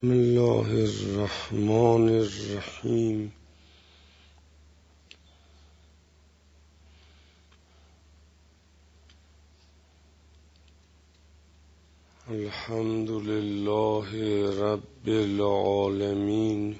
بسم الله الرحمن الرحیم. الحمد لله رب العالمین،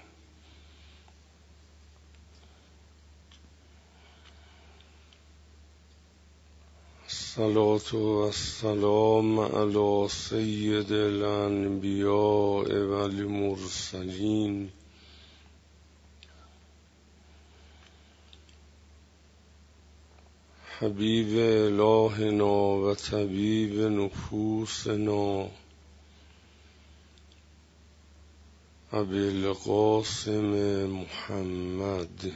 الصلاة والسلام علی سید الانبیاء والمرسلین، حبیب الهنا و طبیب نفوسنا ابوالقاسم محمد.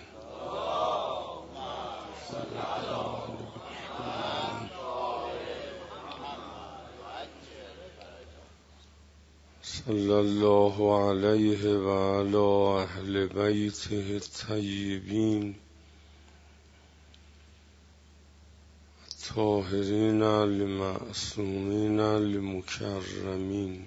صلی الله علیه و علی اهل بیته الطیبین الطاهرین المعصومین المکرمین.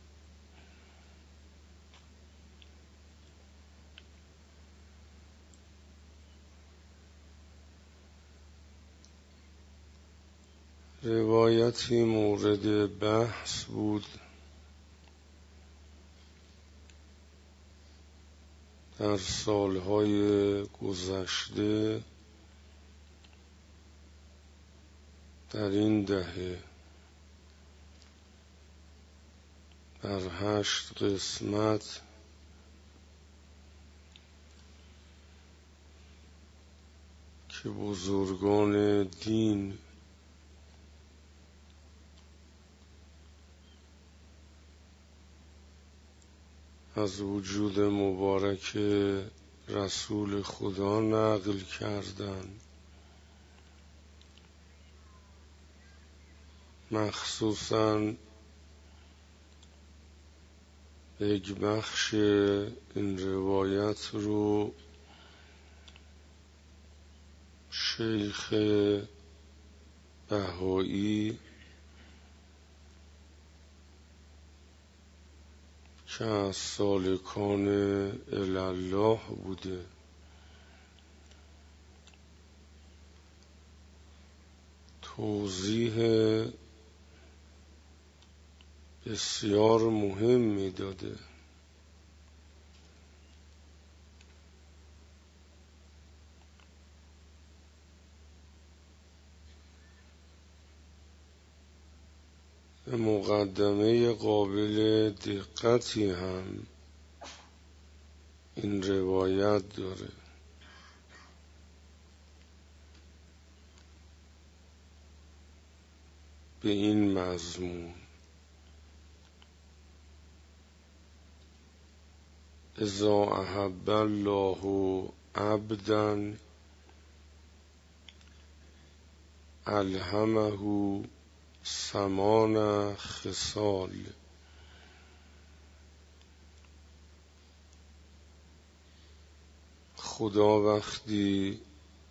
روایتی مورد بحث بود در سالهای گذشته در این دهه در 8 قسمت که بزرگان دین از وجود مبارک رسول خدا نقل کردند، مخصوصاً یک بخش این روایت رو شیخ بهایی که از سالکان الله بوده توضیح بسیار مهمی داده به مقدمه قابل دقتی هم این روایت داره. به این مضمون: اذا احب الله عبدا الهمه 8 خصال. خدا وقتی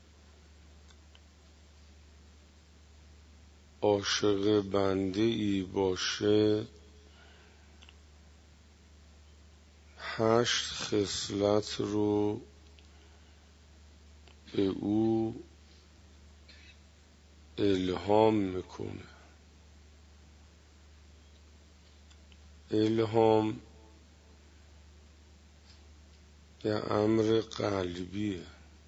عاشق بنده ای باشه 8 خصلت رو به او الهام میکنه. الهام یه امر قلبیه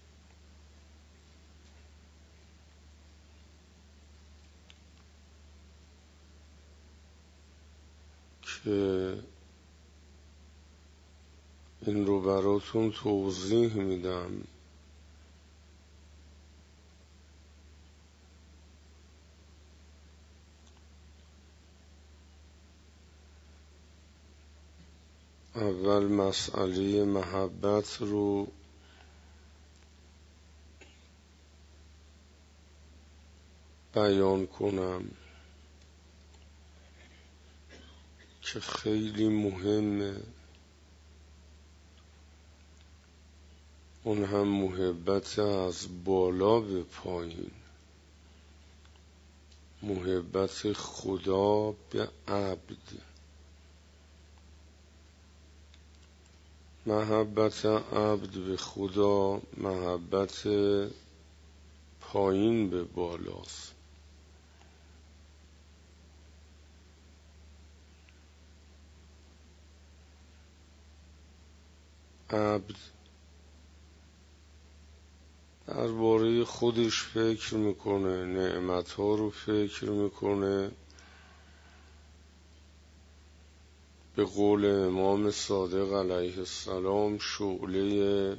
که این رو براتون توضیح میدم. اول مسئله محبت رو بیان کنم که خیلی مهمه، اون هم محبت از بالا به پایین، محبت خدا به عبد. محبت عبد به خدا محبت پایین به بالاست. عبد درباره خودش فکر میکنه، نعمتها رو فکر میکنه. به قول امام صادق علیه السلام شعله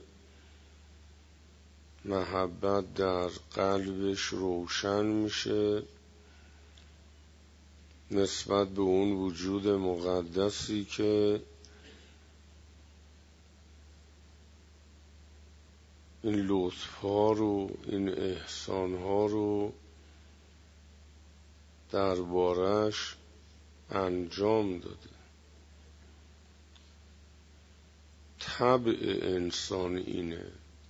محبت در قلبش روشن میشه نسبت به اون وجود مقدسی که این لطف‌ها رو، این احسان‌ها رو دربارش انجام داده. طبع انسان اینه،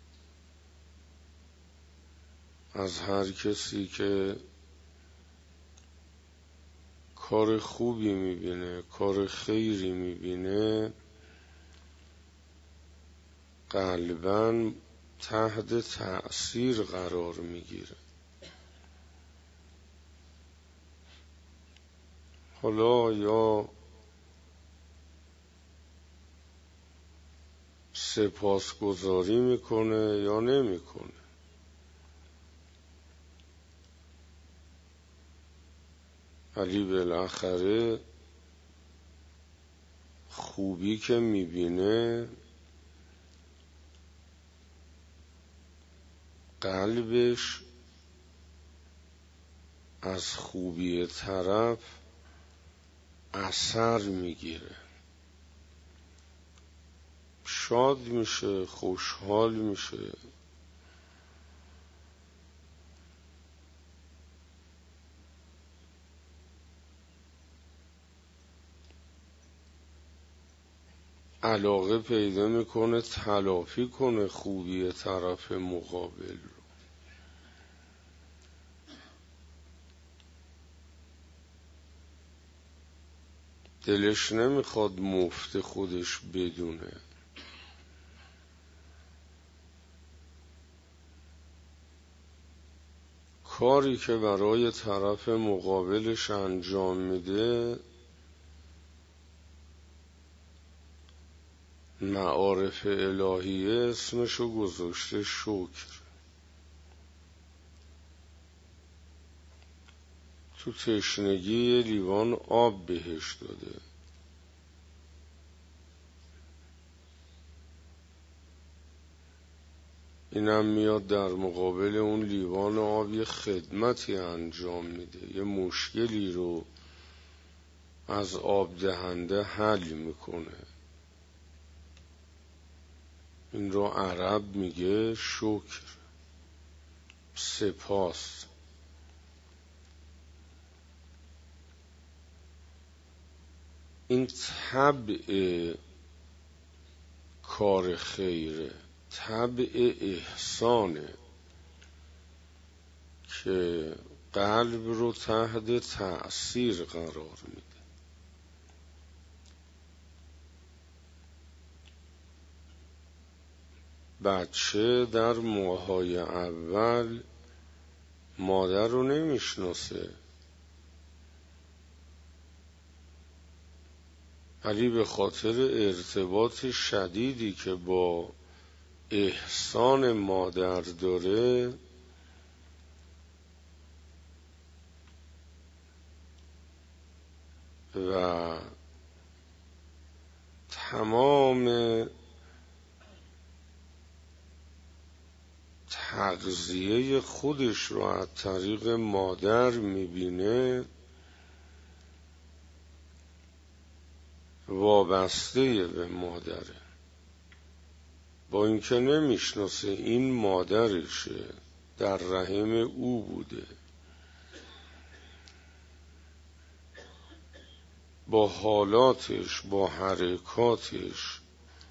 از هر کسی که کار خوبی میبینه، کار خیری میبینه، قلباً تحت تأثیر قرار میگیره. حالا یا سپاسگزاری میکنه یا نمیکنه، ولی بالاخره خوبی که میبینه قلبش از خوبی طرف اثر میگیره، شاد میشه، خوشحال میشه. علاقه پیدا میکنه تلافی کنه خوبی طرف مقابل رو. دلش نمیخواد مفت خودش بدونه. کاری که برای طرف مقابلش انجام میده معارف الهیه اسمشو گذاشته شکر. تو تشنگی یه لیوان آب بهش داده، اینم میاد در مقابل اون لیوان آب یه خدمتی انجام میده، یه مشکلی رو از آب دهنده حل میکنه. این رو عرب میگه شکر، سپاس. این طبع کار خیره، طبع احسانه که قلب رو تحت تأثیر قرار میده. بچه در ماه‌های اول مادر رو نمیشناسه، ولی به خاطر ارتباط شدیدی که با احسان مادر داره و تمام تغذیه خودش رو از طریق مادر میبینه، وابسته به مادره، با اینکه نمیشناسه این مادرشه، در رحم او بوده. با حالاتش، با حرکاتش،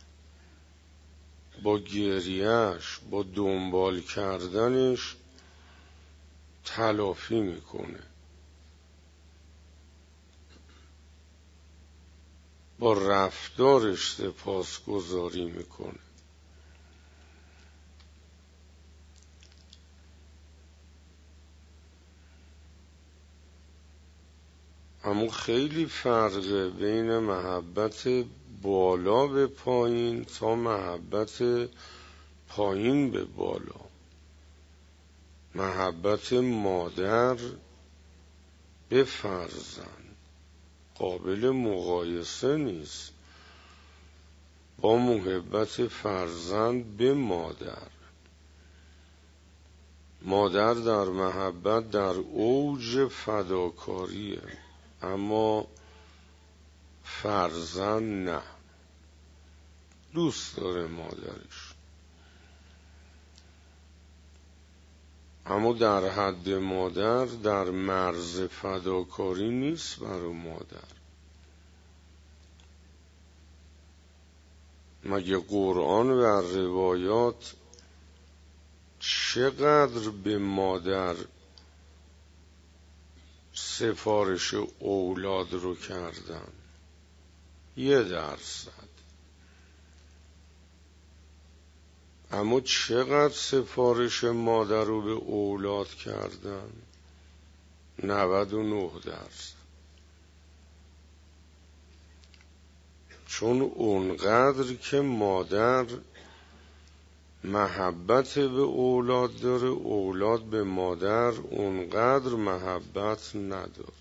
با گریهش، با دنبال کردنش تلافی میکنه. با رفتارش سپاسگزاری میکنه. اما خیلی فرقه بین محبت بالا به پایین تا محبت پایین به بالا. محبت مادر به فرزند قابل مقایسه نیست با محبت فرزند به مادر. مادر در محبت در اوج فداکاریه، اما فرزند نه، دوست داره مادرش، اما در حد مادر، در مرز فداکاری نیست برای مادر. مگه قرآن و روایات چقدر به مادر سفارش اولاد رو کردن؟ 1%. اما چقدر سفارش مادر رو به اولاد کردن؟ 99%. چون اونقدر که مادر محبت به اولاد داره، اولاد به مادر اونقدر محبت نداره.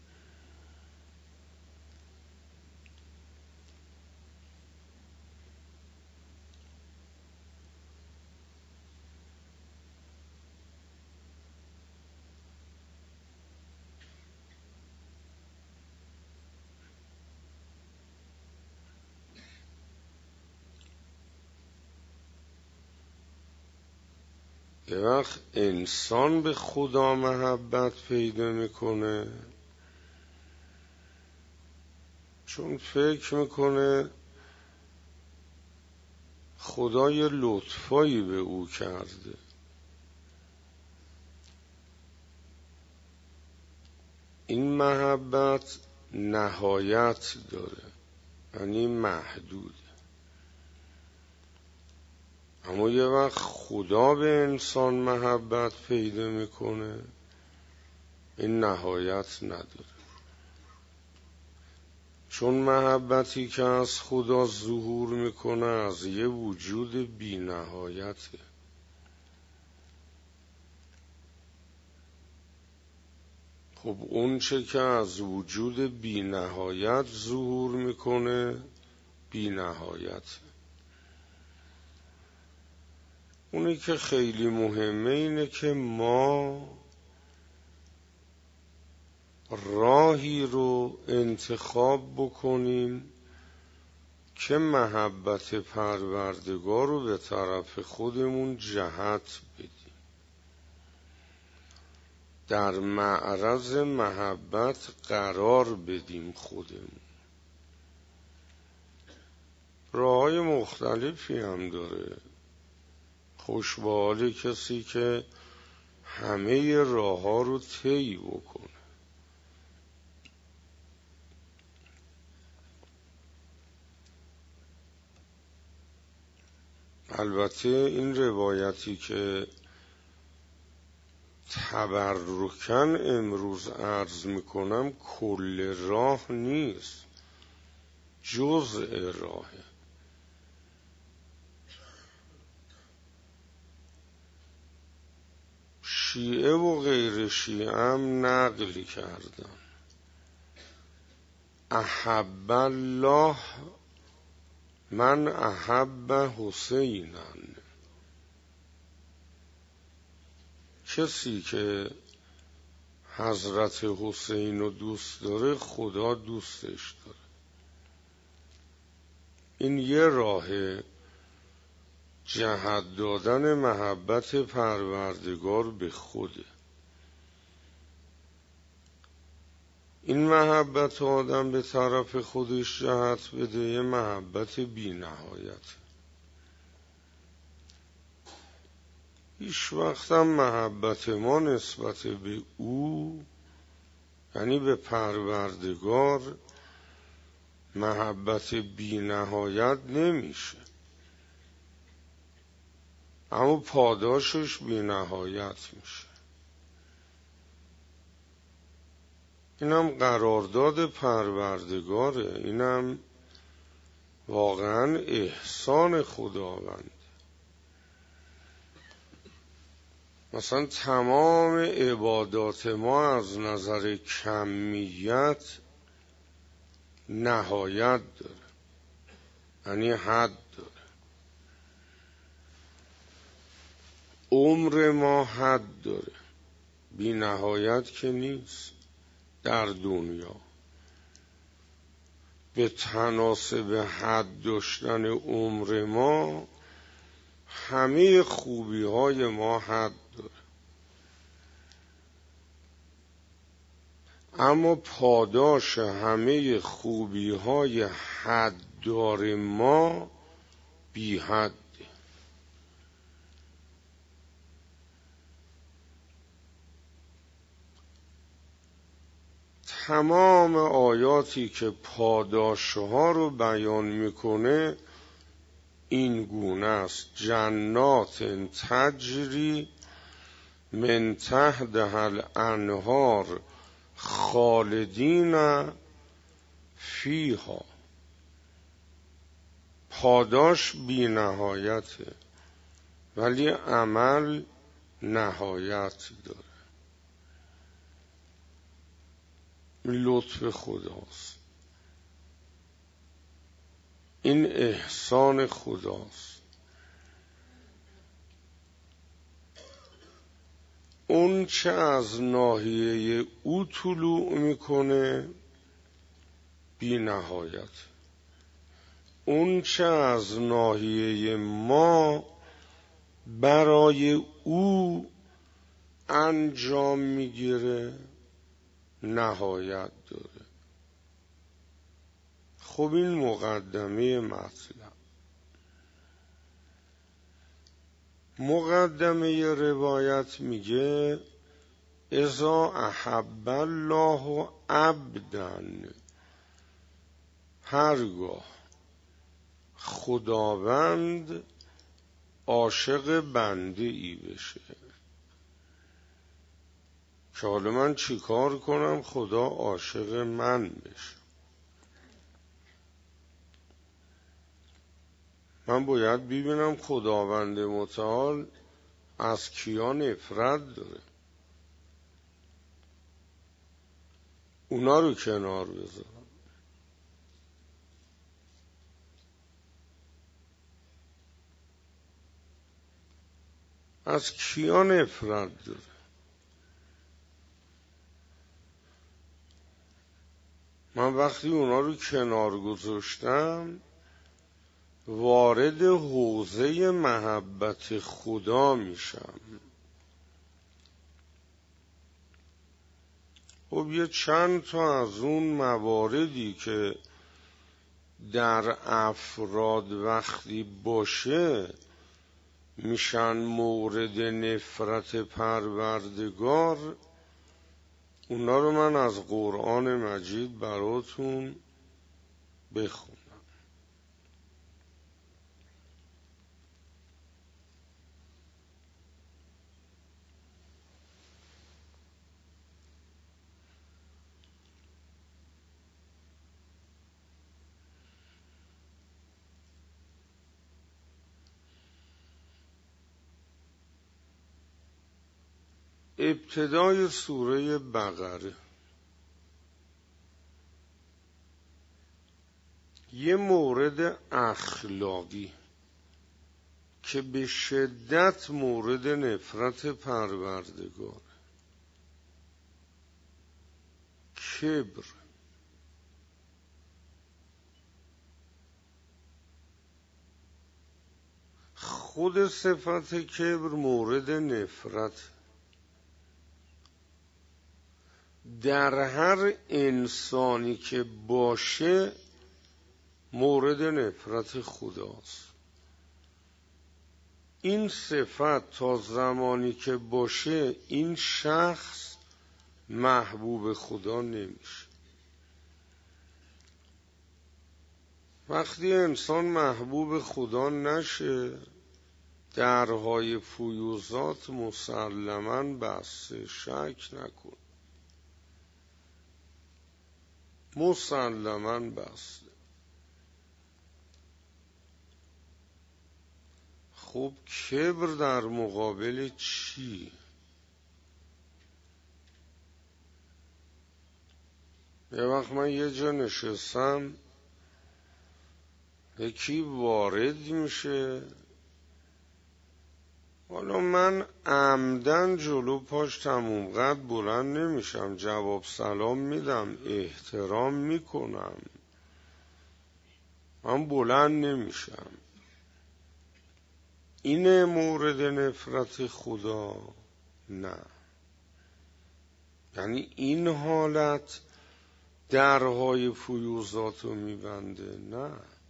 یه وقت انسان به خدا محبت پیدا میکنه چون فکر میکنه خدا یه لطفایی به او کرده. این محبت نهایت داره، یعنی محدود. اما یه وقت خدا به انسان محبت پیدا میکنه، این نهایت نداره. چون محبتی که از خدا ظهور میکنه از یه وجود بی نهایته. خب اون چه که از وجود بی نهایت ظهور میکنه بی نهایته. اونی که خیلی مهمه اینه که ما راهی رو انتخاب بکنیم که محبت پروردگار رو به طرف خودمون جهت بدیم، در معرض محبت قرار بدیم خودمون. راه‌های مختلفی هم داره. خوش به حال کسی که همه راه‌ها رو طی بکنه. البته این روایتی که تبرکن امروز عرض میکنم کل راه نیست، جزء راهه. شیعه و غیر شیعه هم نقل کردن احب الله من احب حسینن. کسی که حضرت حسین رو دوست داره خدا دوستش داره. این یه راه جهت دادن محبت پروردگار به خوده. این محبت آدم به طرف خودش جهت بده یه محبت بی نهایت. هیچ وقتم محبت ما نسبت به او، یعنی به پروردگار، محبت بی نهایت نمیشه، اما پاداشش بی نهایت میشه. اینم قرارداد پروردگاره، اینم واقعا احسان خداوند. مثلا تمام عبادات ما از نظر کمیت نهایت داره، یعنی حد داره. عمر ما حد داره، بی نهایت که نیست. در دنیا به تناسب حد داشتن عمر ما همه خوبی های ما حد داره، اما پاداش همه خوبی های حد دار ما بی حد. تمام آیاتی که پاداشها رو بیان میکنه این گونه است: جنات تجری من تحتها الانهار خالدین فیها. پاداش بی نهایته ولی عمل نهایت داره. لطف خداست، این احسان خداست. اون چه از ناحیه او طلوع میکنه بی نهایت، اون چه از ناحیه ما برای او انجام میگیره نهایت داره. خب این مقدمه مطلب. مقدمه روایت میگه اذا احب الله عبدا، هرگاه خداوند عاشق بنده ای بشه که حالا من چیکار کنم خدا عاشق من بشه؟ من باید ببینم خداوند متعال از کیا نفرت داره، اونا رو کنار بذارم. از کیا نفرت داره؟ من وقتی اونا رو کنار گذاشتم وارد حوزه محبت خدا میشم. خب یه چند تا از اون مواردی که در افراد وقتی باشه میشن مورد نفرت پروردگار، اونا رو من از قرآن مجید براتون بخونم. ابتدای سوره بقره یه مورد اخلاقی که به شدت مورد نفرت پروردگار، کبر. خود صفت کبر مورد نفرت در هر انسانی که باشه مورد نفرت خداست. این صفت تا زمانی که باشه این شخص محبوب خدا نمیشه. وقتی انسان محبوب خدا نشه درهای فیوضات مسلماً بسته، شک نکن، مسلماً بسته. خب کبر در مقابل چی؟ یه وقت من یه جا نشستم، یکی وارد میشه، حالا من عمدن جلو پاش تموم قد بلند نمیشم، جواب سلام میدم، احترام میکنم، من بلند نمیشم. اینه مورد نفرت خدا؟ نه. یعنی این حالت درهای فیوضات رو میبنده؟ نه.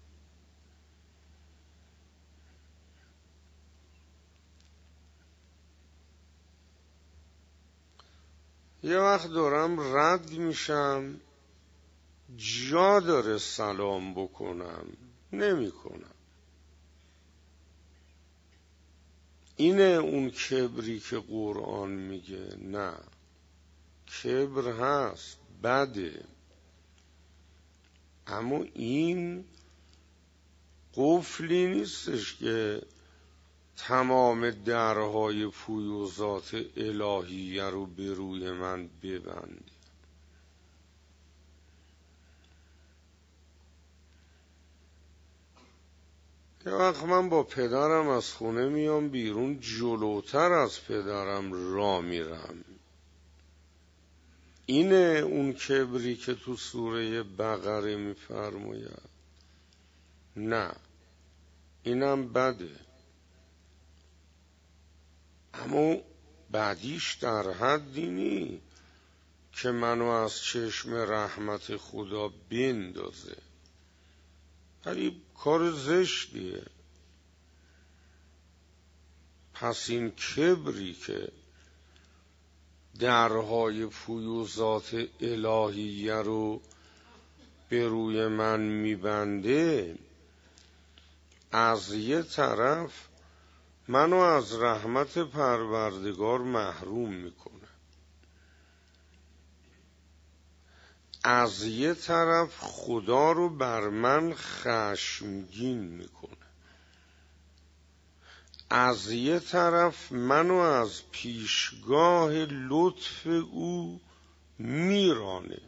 یه وقت دارم رد میشم، جا داره سلام بکنم، نمیکنم. اینه اون کبری که قرآن میگه نه، کبر هست، بده، اما این قفلی نیستش که تمام درهای فیوضات الهیه رو به روی من ببنده. یه وقت من با پدرم از خونه میام بیرون، جلوتر از پدرم را میرم. اینه اون کبری که تو سوره بقره میفرماید؟ نه، اینم بده، اما بعدیش در حدی نی که منو از چشم رحمت خدا بندازه، ولی کار زشتیه. پس این کبری که درهای فیوضات الهیه رو به روی من میبنده، از یه طرف منو از رحمت پروردگار محروم میکنه، از یه طرف خدا رو بر من خشمگین میکنه، از یه طرف منو از پیشگاه لطف او میرانه.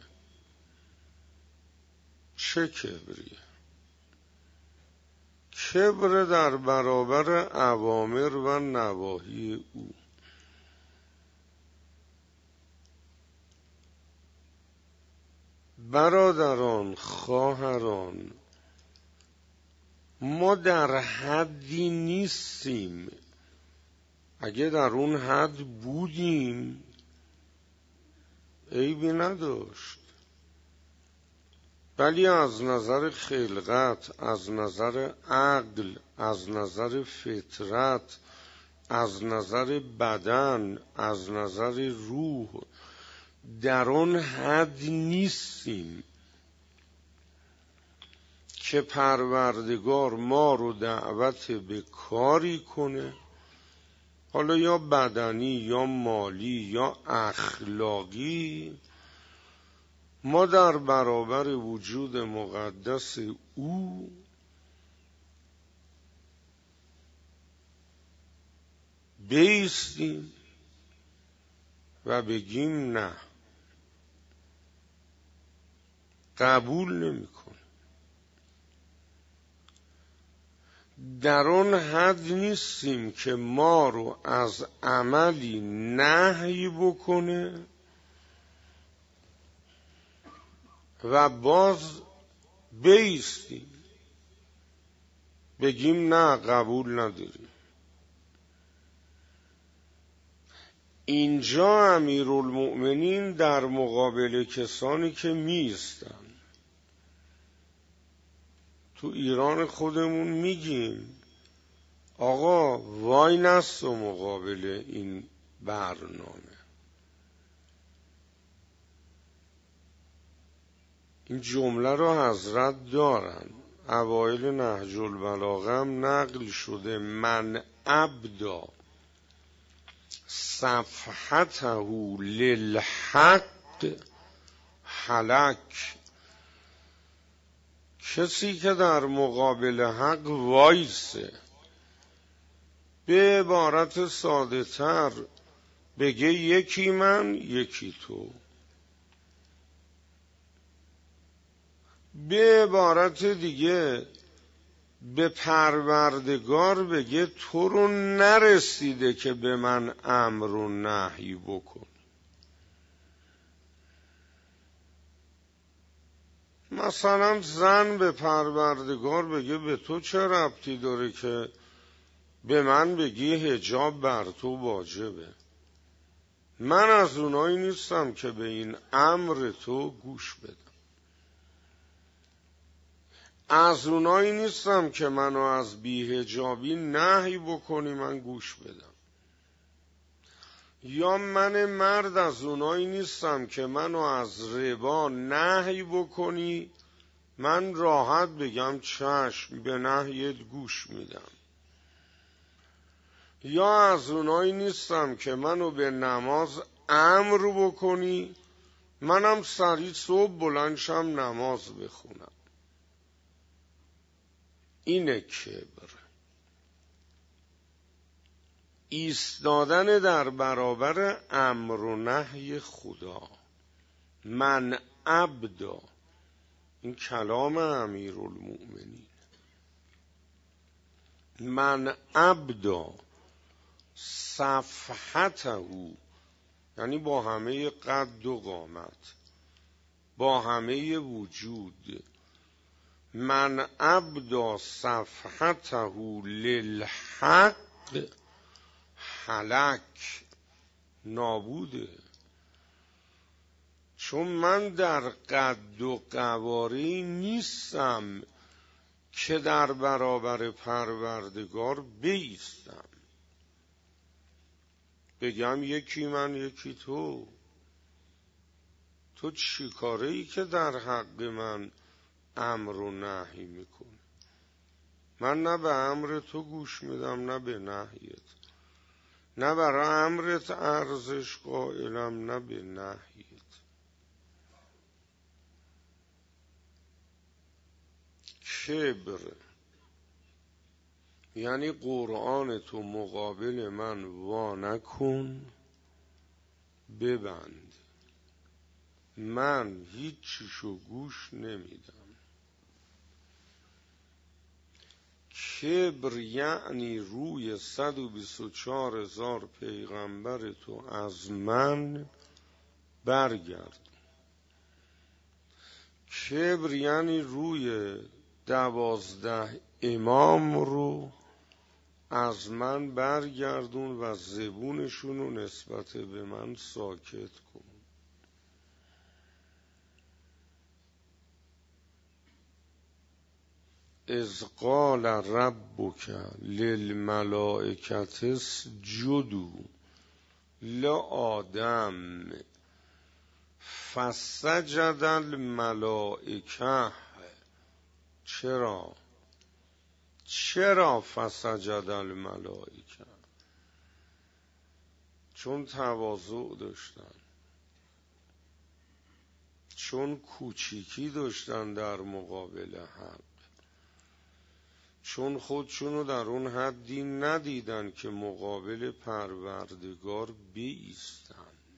چه کبریه؟ کبر در برابر اوامر و نواهی او. برادران، خواهران، ما در حدی نیستیم، اگه در اون حد بودیم عیبی نداشت، ولی از نظر خلقت، از نظر عقل، از نظر فطرت، از نظر بدن، از نظر روح در اون حد نیستیم که پروردگار ما رو دعوت به کاری کنه، حالا یا بدنی یا مالی یا اخلاقی، ما در برابر وجود مقدس او بایستیم و بگیم نه، قبول نمی‌کنه. در اون حد نیستیم که ما رو از عملی نهی بکنه و باز بایستیم بگیم نه، قبول نداریم. اینجا امیرالمؤمنین در مقابل کسانی که میستن، تو ایران خودمون میگیم آقا وای نست و مقابل این برنامه، این جمله رو حضرت دارن، اوایل نهج البلاغه هم نقل شده من ابدا صفحته للحق هلک. کسی که در مقابل حق وایسه، به عبارت ساده تر بگه یکی من یکی تو، به عبارت دیگه به پروردگار بگه تو رو نرسیده که به من امر و نهی بکن. مثلا زن به پروردگار بگه به تو چه ربطی داره که به من بگی حجاب بر تو واجبه؟ من از اونایی نیستم که به این امر تو گوش بدم، از اونایی نیستم که منو از بی‌حجابی نهی بکنی من گوش بدم، یا من مرد از اونایی نیستم که منو از ربا نهی بکنی من راحت بگم چشم به نهیت گوش میدم، یا از اونایی نیستم که منو به نماز امر بکنی منم سریع صبح بلند شم نماز بخونم. اینه کبر، ایستادن در برابر امر و نهی خدا. من ابدا، این کلام امیرالمؤمنین، من ابدا صفحته، یعنی با همه قد و قامت، با همه وجود، من ابدا صفحته للحق هلک، نابوده. چون من در قد و قواره نیستم که در برابر پروردگار بایستم بگم یکی من یکی تو. تو چی کاره ای که در حق من امر و نهی میکنی؟ من نه به امر تو گوش میدم نه به نهیت، نه برای امرت ارزش قائلم نه به نهیت. کبر یعنی قرآن تو مقابل من وا نکن، ببند، من هیچ چیشو گوش نمیدم. کبر یعنی روی 124,000 پیغمبر تو از من برگرد. کبر یعنی روی 12 امام رو از من برگردون و زبونشون رو نسبت به من ساکت کن. اذ قال ربک للملائکة اسجدوا لآدم فسجد الملائکه. چرا فسجد الملائکه؟ چون تواضع داشتن، چون کوچیکی داشتن در مقابل حق، چون خودشونو در اون حدی ندیدن که مقابل پروردگار بایستن.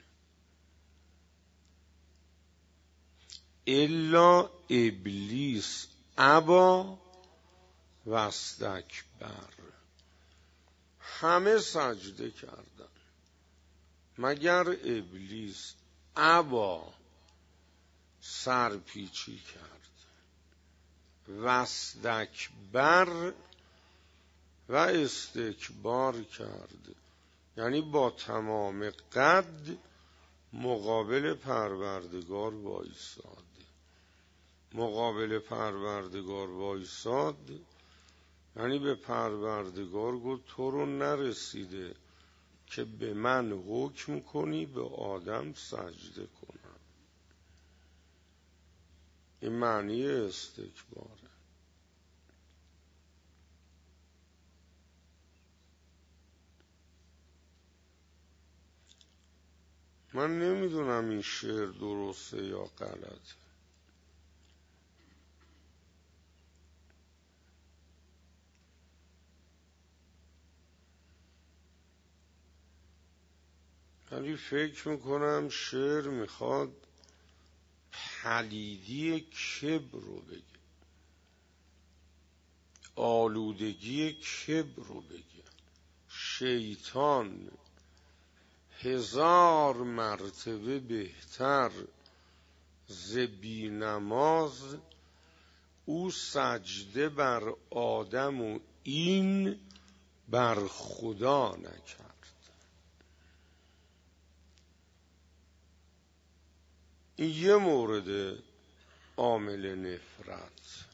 الا ابلیس ابا و استکبر، همه سجده کردن مگر ابلیس ابا، سرپیچی کرد، و استکبر و استکبار کرد، یعنی با تمام قد مقابل پروردگار وایساد. مقابل پروردگار وایساد یعنی به پروردگار گفت تو رو نرسیده که به من حکم کنی به آدم سجده کنم. این معنی استکباره. من نمیدونم این شعر درسته یا غلطه. ولی فکر میکنم شعر میخواد پلیدی کبر رو بگه، آلودگی کبر رو بگه. شیطان 1000 مرتبه بهتر ز بینماز، او سجده بر آدم و این بر خدا نکرد. این یه مورد عامل نفرت.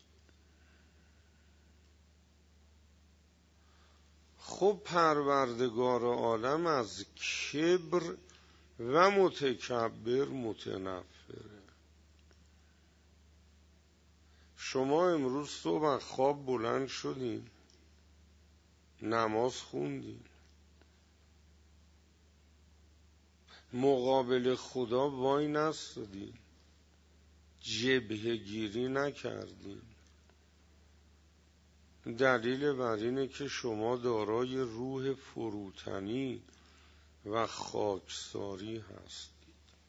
خب پروردگار عالم از کبر و متکبر متنفره. شما امروز صبح از خواب بلند شدین، نماز خوندین، مقابل خدا وای نستادین، جبهه گیری نکردین. دلیل بر اینه که شما دارای روح فروتنی و خاکساری هستید.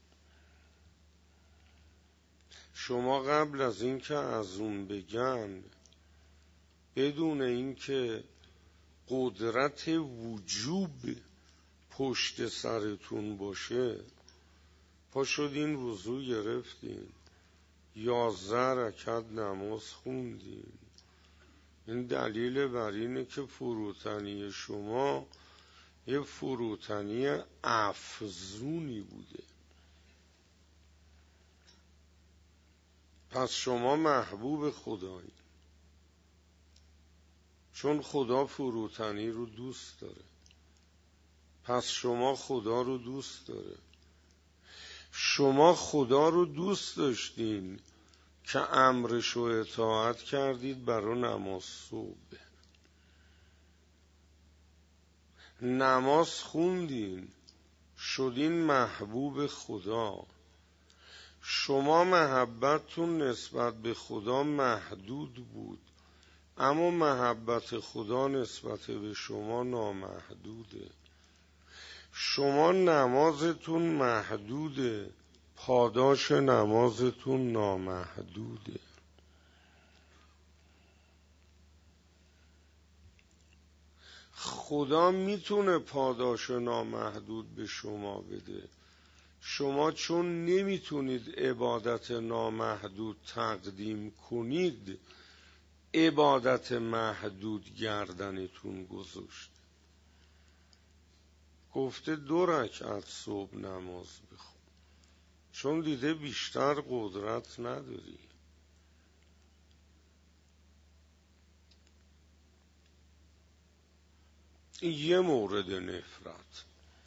شما قبل از اینکه از اون بگن، بدون اینکه قدرت وجوب پشت سرتون باشه، پا شدین وضو گرفتین، 11 رکعت نماز خوندین. این دلیل بر اینه که فروتنی شما یه فروتنی افزونی بوده. پس شما محبوب خدایی، چون خدا فروتنی رو دوست داره. پس شما خدا رو دوست داره. شما خدا رو دوست داشتین که امرش رو اطاعت کردید برای نماز صبح. نماز خوندین، شدین محبوب خدا. شما محبتتون نسبت به خدا محدود بود، اما محبت خدا نسبت به شما نامحدوده. شما نمازتون محدوده، پاداش نمازتون نامحدوده. خدا میتونه پاداش نامحدود به شما بده. شما چون نمیتونید عبادت نامحدود تقدیم کنید، عبادت محدود گردنتون گذاشت. گفته 2 رکعت صبح نماز بخون، چون دیده بیشتر قدرت نداری. این یه مورد نفرت.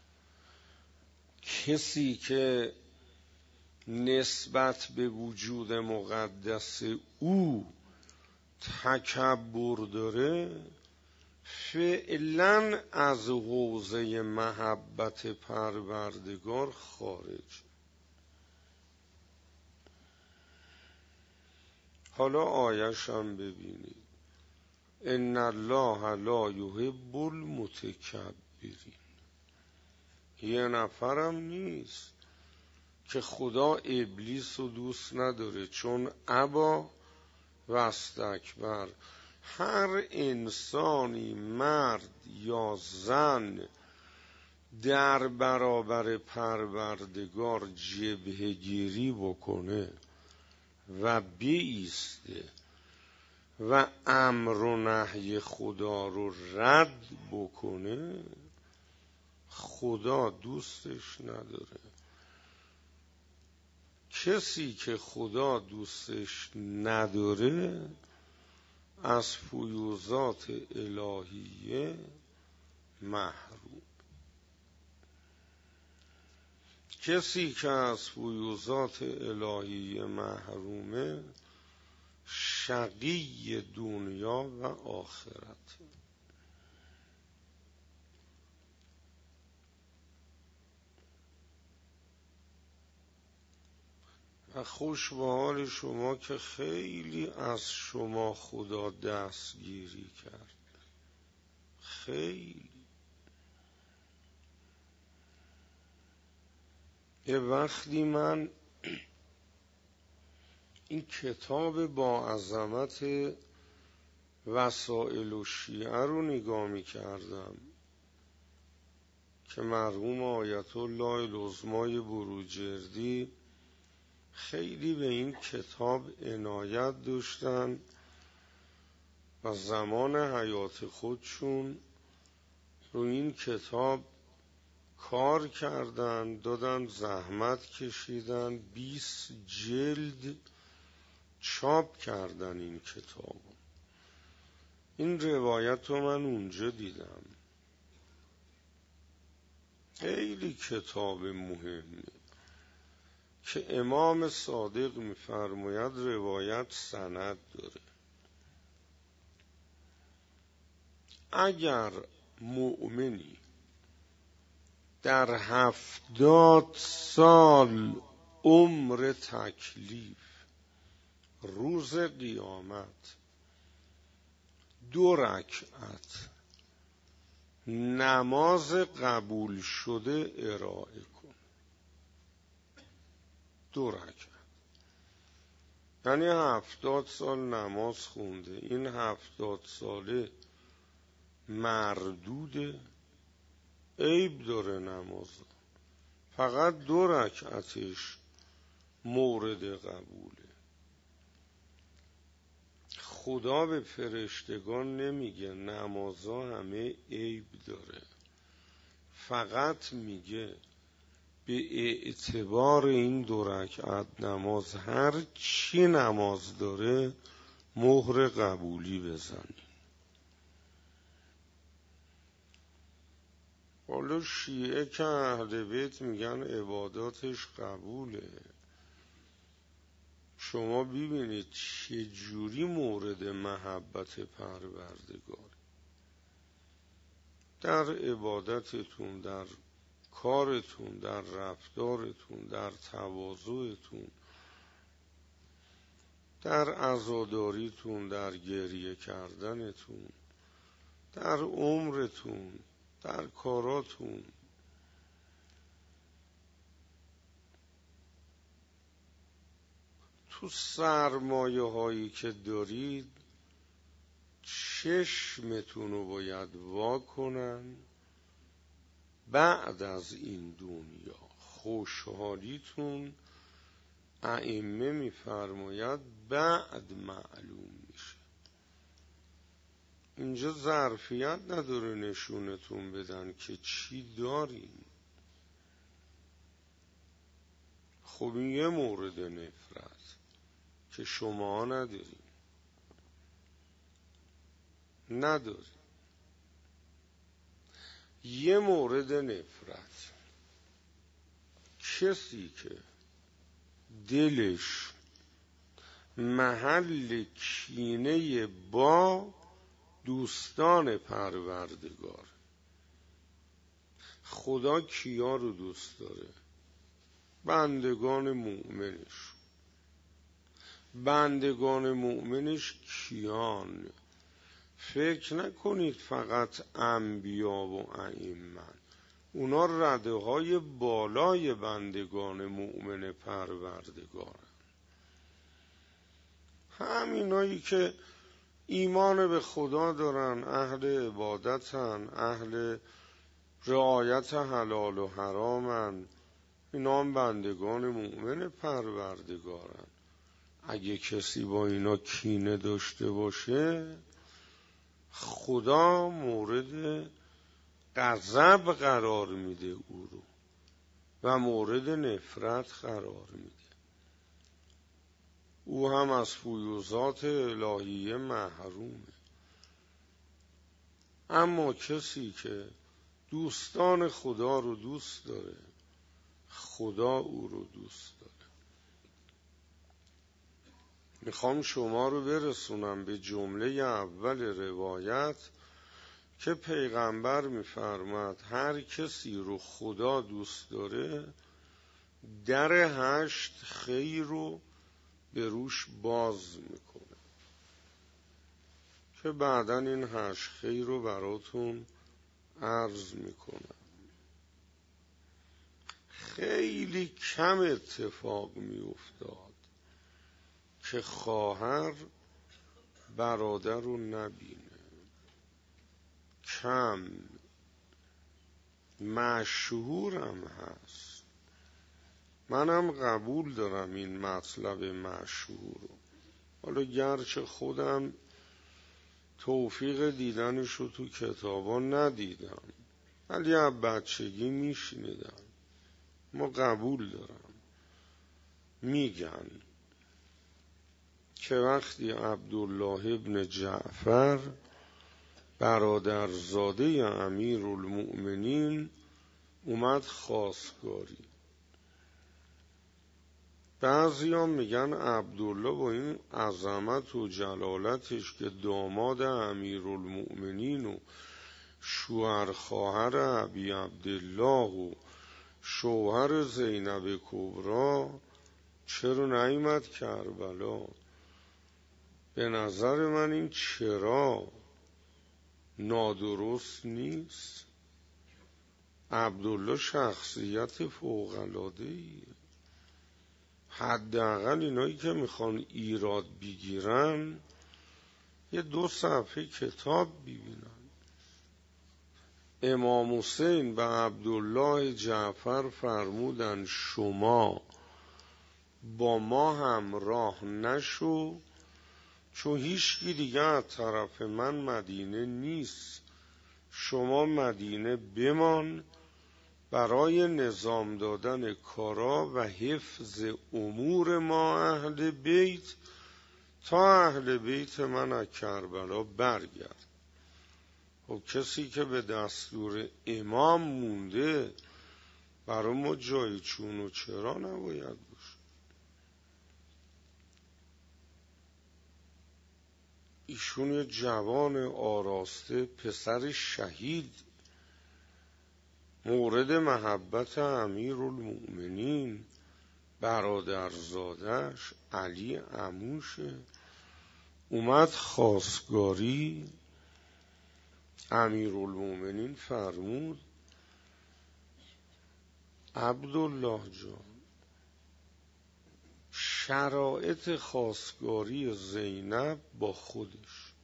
کسی که نسبت به وجود مقدس او تکبر داره، فعلا از حوزه محبت پروردگار خارج. حالا آیش هم ببینید. ان الله لا یحب المتکبرین. یه نفرم نیست که خدا ابلیس رو دوست نداره، چون ابا و استکبر. هر انسانی، مرد یا زن، در برابر پروردگار جبهه گیری بکنه و بایسته و امر و نهی خدا رو رد بکنه، خدا دوستش نداره. کسی که خدا دوستش نداره از فیوضات الهیه محروم. کسی که از فیوضات الهیه محرومه شقی دنیا و آخرت. خوش به حال شما که خیلی از شما خدا دستگیری کرد، خیلی. یه وقتی من این کتاب با عظمت وسائل الشیعه رو نگاه می کردم که مرحوم آیت الله العظمای بروجردی خیلی به این کتاب عنایت داشتن و زمان حیات خودشون رو این کتاب کار کردن، دادن، زحمت کشیدن، 20 جلد چاپ کردن این کتاب. این روایت رو من اونجا دیدم. خیلی کتاب مهمی که امام صادق می‌فرماید روایت سند داره. اگر مؤمنی در 70 سال عمر تکلیف روز قیامت 2 رکعت نماز قبول شده ارائه کن، 2 رکعت، یعنی 70 سال نماز خونده، این 70 ساله مردوده، عیب داره نماز، فقط 2 رکعتش مورد قبوله. خدا به فرشتگان نمیگه نمازها همه عیب داره، فقط میگه به اعتبار این 2 رکعت نماز هر چی نماز داره مهر قبولی بزنی. حالا شیعه که اهل بیت میگن عباداتش قبوله. شما ببینید چه جوری مورد محبت پروردگار در عبادتتون، در کارتون، در رفتارتون، در تواضعتون، در عزاداریتون، در گریه کردنتون، در عمرتون، در کاراتون. تو سرمایه هایی که دارید چشمتون رو باید وا کنن بعد از این دنیا. خوشحالیتون ائمه میفرماید بعد معلوم میشه. اینجا ظرفیت نداره نشونتون بدن که چی داریم. خب این یه مورد نفرت که شما نداریم. یه مورد نفرت، کسی که دلش محل کینه با دوستان پروردگار. خدا کیا رو دوست داره؟ بندگان مؤمنش. بندگان مؤمنش کیان؟ فکر نکنید فقط انبیا و ائمه، اونا رده های بالای بندگان مؤمن پروردگارن. همینایی که ایمان به خدا دارن، اهل عبادتن، اهل رعایت حلال و حرامن، اینا هم بندگان مؤمن پروردگارن. اگه کسی با اینا کینه داشته باشه خدا مورد غضب قرار میده او رو و مورد نفرت قرار میده. او هم از فیوضات الهیه محرومه. اما کسی که دوستان خدا رو دوست داره خدا او رو دوست داره. میخوام شما رو برسونم به جمله اول روایت که پیغمبر میفرماد هر کسی رو خدا دوست داره در 8 خیر رو به روش باز میکنه که بعداً این 8 خیر رو براتون عرض میکنم. خیلی کم اتفاق میافتاد که خواهر برادر رو نبینه، کم. مشهورم هست، منم قبول دارم این مطلب مشهور رو، حالا گرچه خودم توفیق دیدنش رو تو کتابا ندیدم ولی از بچگی میشنیدم. ما قبول دارم، میگن که وقتی عبدالله ابن جعفر برادرزاده امیرالمؤمنین اومد خواستگاری، بعضی‌ها میگن عبدالله با این عظمت و جلالتش که داماد امیرالمؤمنین و شوهر خواهر ابی عبدالله و شوهر زینب کبرا چرا نیامد کربلا؟ به نظر من این چرا نادرست نیست. عبدالله شخصیت فوق‌العاده‌ایه، حداقل اینایی که میخوان ایراد بگیرن یه 2 صفحه کتاب ببینن. امام حسین به عبدالله جعفر فرمودن شما با ما همراه نشو، چون هیچکی دیگه از طرف من مدینه نیست، شما مدینه بمان برای نظام دادن کارا و حفظ امور ما اهل بیت تا اهل بیت من از کربلا برگرد. خب کسی که به دستور امام مونده برای ما جای چون و چرا نباید باشه. ایشون یه جوان آراسته، پسر شهید، مورد محبت امیرالمؤمنین، برادرزادش علی عموشه، اومد خواستگاری. امیرالمؤمنین فرمود عبدالله جان شرایط خواستگاری زینب با خودش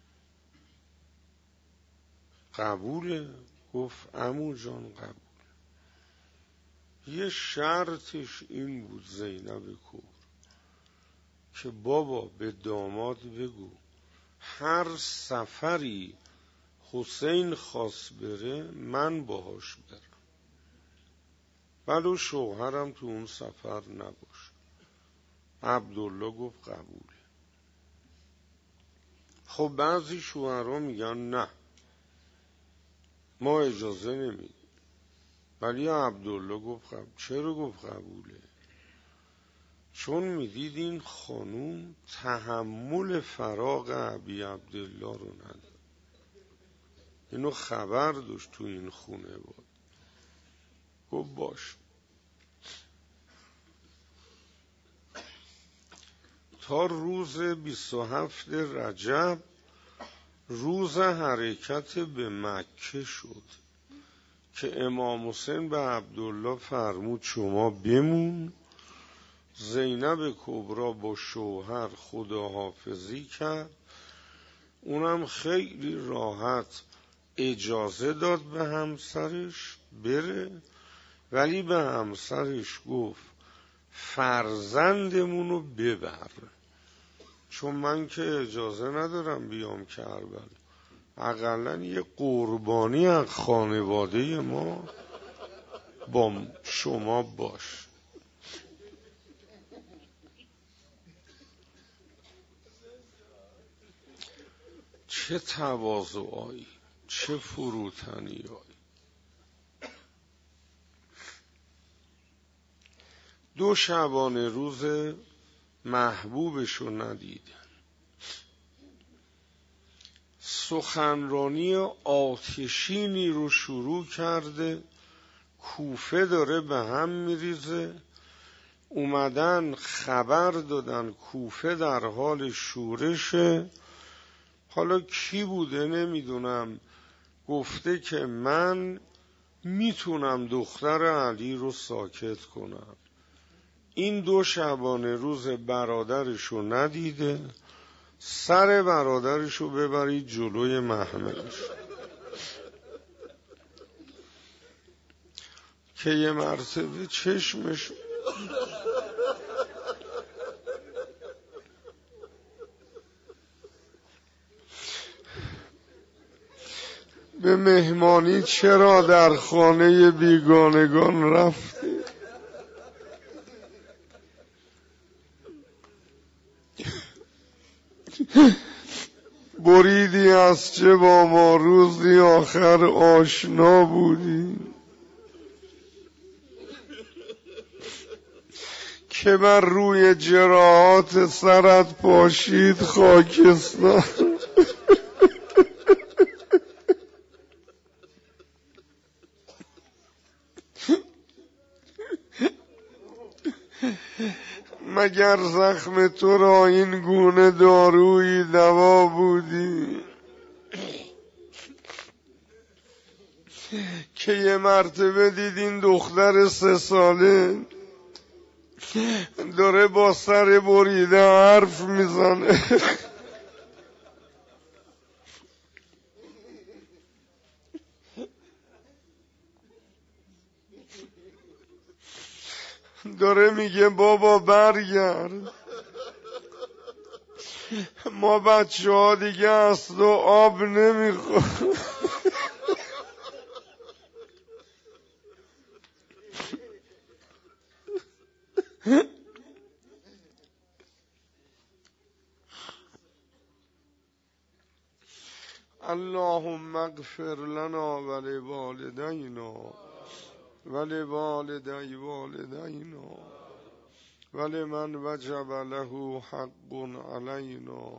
قبوله؟ گفت عمو جان قبول. یه شرطش این بود زینب کبرا که بابا به داماد بگو هر سفری حسین خواست بره من باهاش برم ولو شوهرم تو اون سفر نباشه. عبدالله گفت قبوله. خب بعضی شوهرها میگن نه ما اجازه نمیدیم، ولی عبدالله گفت قبول. چرا گفت قبوله؟ چون میدید این خانوم تحمل فراق ابی عبدالله رو نداره، اینو خبر داشت تو این خونه بود. گفت باش. تا روز 27 رجب روز حرکت به مکه شد که امام حسین به عبدالله فرمود شما بمون. زینب کبرا با شوهر خداحافظی کرد، اونم خیلی راحت اجازه داد به همسرش بره، ولی به همسرش گفت فرزندمونو ببر، چون من که اجازه ندارم بیام کربلا، اقلن یه قربانی از خانواده ما با شما باش. چه تواضعی، چه فروتنی. دو شبانه روز محبوبشو ندیدن، سخنرانی آتشینی رو شروع کرده، کوفه داره به هم میریزه، اومدن خبر دادن کوفه در حال شورشه. حالا کی بوده نمیدونم، گفته که من میتونم دختر علی رو ساکت کنم. این 2 شبانه روز برادرشو ندیده، سر برادرشو ببرید جلوی محملش که یه مرتبه چشمش به مهمانی چرا در خانه بیگانگان رفتی؟ بریدی از چه با ما روزی آخر آشنا بودی که بر روی جراحات سرت پاشید خاکستر. مگر زخم تو را این گونه دارویی دوا بودی که یه مرتبه دیدین دختر 3 ساله داره با سر بریده حرف میزنه. داره میگه بابا برگرد، ما بچه ها دیگه از تو آب نمیخوریم. اللهم اغفر لنا ولوالدینا ولوالدی والدینا ولمن وجب له حق علینا.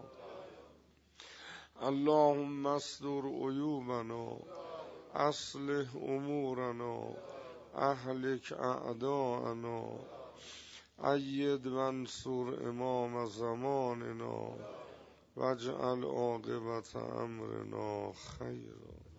اللهم استر عیوبنا اصلح امورنا اهلک اعداءنا اید وانصر امام زماننا واجعل عاقبت امرنا خیرا.